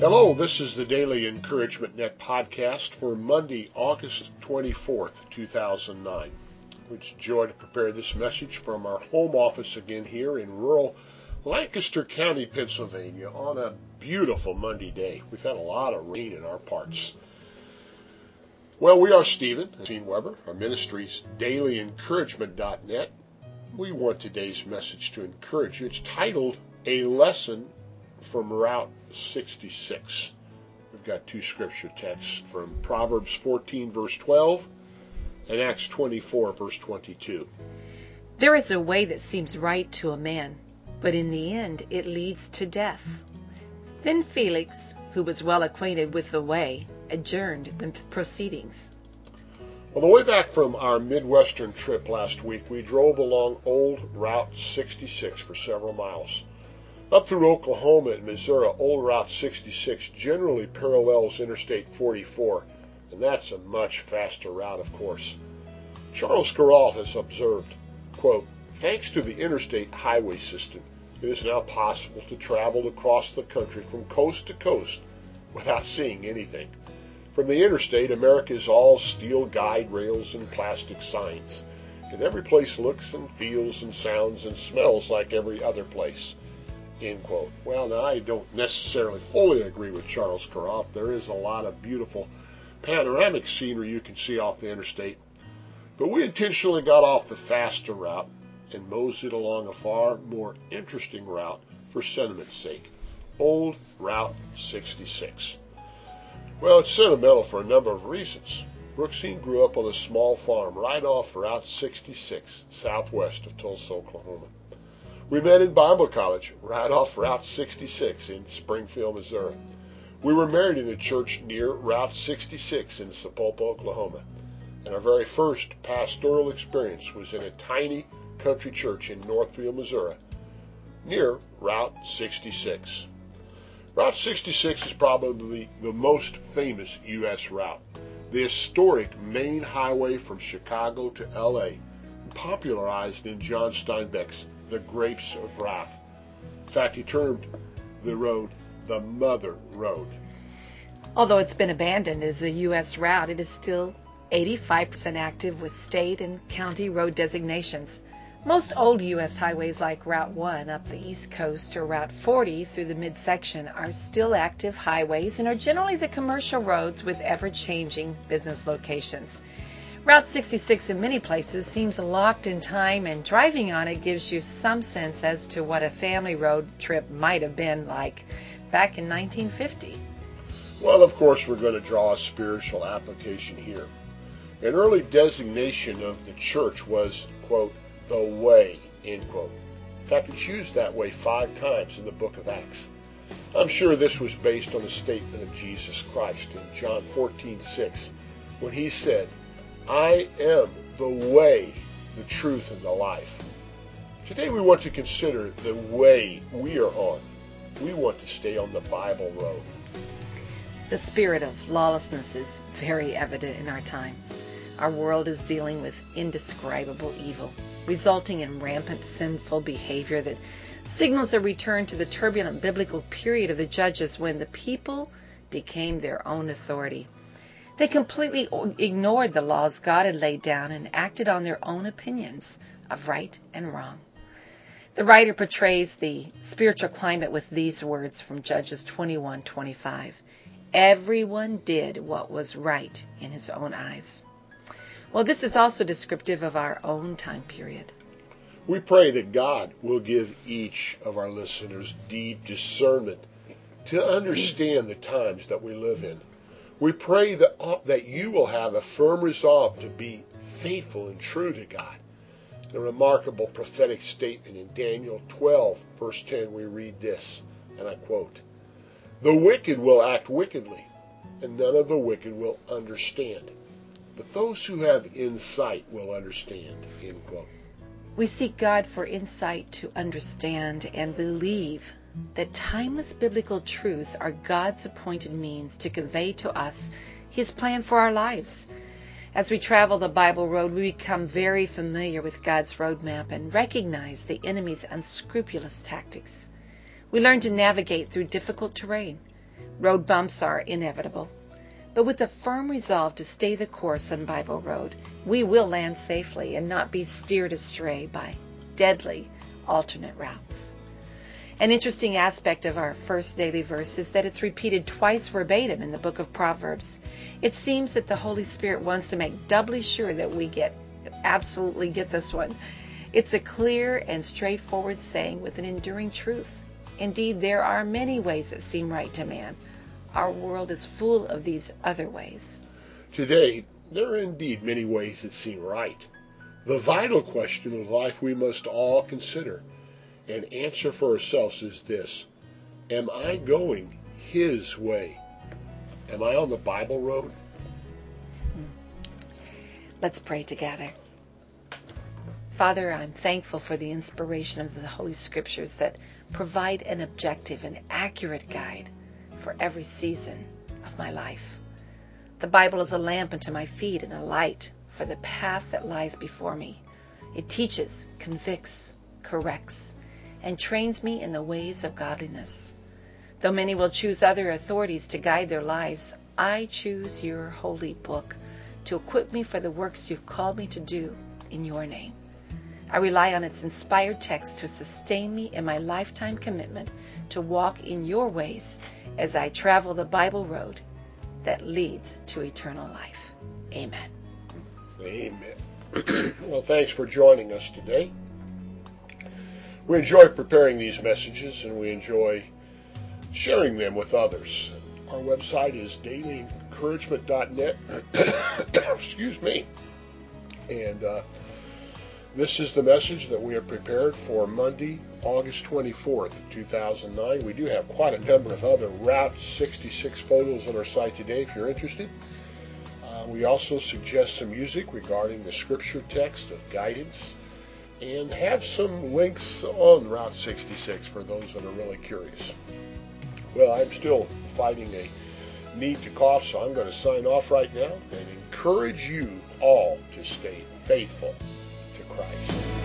Hello, this is the Daily Encouragement Net podcast for Monday, August 24th, 2009. It's a joy to prepare this message from our home office again here in rural Lancaster County, Pennsylvania on a beautiful Monday day. We've had a lot of rain in our parts. Well, we are Stephen and Jean Weber. Our ministry is dailyencouragement.net. We want today's message to encourage you. It's titled, A Lesson from Route 66. We've got two scripture texts from Proverbs 14 verse 12 and Acts 24 verse 22. There is a way that seems right to a man, but in the end it leads to death. Then Felix, who was well acquainted with the way, adjourned the proceedings. On the way back from our Midwestern trip last week, we drove along old Route 66 for several miles. Up through Oklahoma and Missouri, old Route 66 generally parallels Interstate 44, and that's a much faster route, of course. Charles Kuralt has observed, quote, "Thanks to the interstate highway system, it is now possible to travel across the country from coast to coast without seeing anything. From the interstate, America is all steel guide rails and plastic signs, and every place looks and feels and sounds and smells like every other place." End quote. Well, now I don't necessarily fully agree with Charles Kuralt. There is a lot of beautiful panoramic scenery you can see off the interstate, but we intentionally got off the faster route and moseyed along a far more interesting route for sentiment's sake, old Route 66. Well, it's sentimental for a number of reasons. Brooksine grew up on a small farm right off Route 66, southwest of Tulsa, Oklahoma. We met in Bible college right off Route 66 in Springfield, Missouri. We were married in a church near Route 66 in Sapulpa, Oklahoma. And our very first pastoral experience was in a tiny country church in Northfield, Missouri, near Route 66. Route 66 is probably the most famous U.S. route, the historic main highway from Chicago to L.A., popularized in John Steinbeck's The Grapes of Wrath. In fact, he termed the road the Mother Road. Although it's been abandoned as a U.S. route, it is still 85% active with state and county road designations. Most old U.S. highways like Route 1 up the East Coast or Route 40 through the midsection are still active highways and are generally the commercial roads with ever-changing business locations. Route 66 in many places seems locked in time, and driving on it gives you some sense as to what a family road trip might have been like back in 1950. Well, of course, we're going to draw a spiritual application here. An early designation of the church was, quote, the way, end quote. In fact, it's used that way 5 times in the book of Acts. I'm sure this was based on a statement of Jesus Christ in John 14:6, when he said, "I am the way, the truth, and the life." Today we want to consider the way we are on. We want to stay on the Bible road. The spirit of lawlessness is very evident in our time. Our world is dealing with indescribable evil, resulting in rampant sinful behavior that signals a return to the turbulent biblical period of the Judges when the people became their own authority. They completely ignored the laws God had laid down and acted on their own opinions of right and wrong. The writer portrays the spiritual climate with these words from Judges 21:25. Everyone did what was right in his own eyes. Well, this is also descriptive of our own time period. We pray that God will give each of our listeners deep discernment to understand the times that we live in. We pray that you will have a firm resolve to be faithful and true to God. In a remarkable prophetic statement in Daniel 12, verse 10, we read this, and I quote, "The wicked will act wickedly, and none of the wicked will understand. But those who have insight will understand." End quote. We seek God for insight to understand and believe that timeless biblical truths are God's appointed means to convey to us His plan for our lives. As we travel the Bible road, we become very familiar with God's roadmap and recognize the enemy's unscrupulous tactics. We learn to navigate through difficult terrain. Road bumps are inevitable. But with a firm resolve to stay the course on Bible Road, we will land safely and not be steered astray by deadly alternate routes. An interesting aspect of our first daily verse is that it's repeated twice verbatim in the book of Proverbs. It seems that the Holy Spirit wants to make doubly sure that we absolutely get this one. It's a clear and straightforward saying with an enduring truth. Indeed, there are many ways that seem right to man. Our world is full of these other ways. Today, there are indeed many ways that seem right. The vital question of life we must all consider and answer for ourselves is this: am I going His way? Am I on the Bible road? Let's pray together. Father, I'm thankful for the inspiration of the Holy Scriptures that provide an objective and accurate guide for every season of my life. The Bible is a lamp unto my feet and a light for the path that lies before me. It teaches, convicts, corrects, and trains me in the ways of godliness. Though many will choose other authorities to guide their lives, I choose your holy book to equip me for the works you've called me to do in your name. I rely on its inspired text to sustain me in my lifetime commitment to walk in your ways as I travel the Bible road that leads to eternal life. Amen. Amen. Well, thanks for joining us today. We enjoy preparing these messages and we enjoy sharing them with others. Our website is dailyencouragement.net. Excuse me. And this is the message that we have prepared for Monday, August 24th, 2009. We do have quite a number of other Route 66 photos on our site today if you're interested. We also suggest some music regarding the scripture text of guidance and have some links on Route 66 for those that are really curious. Well, I'm still fighting a need to cough, so I'm going to sign off right now and encourage you all to stay faithful to Christ.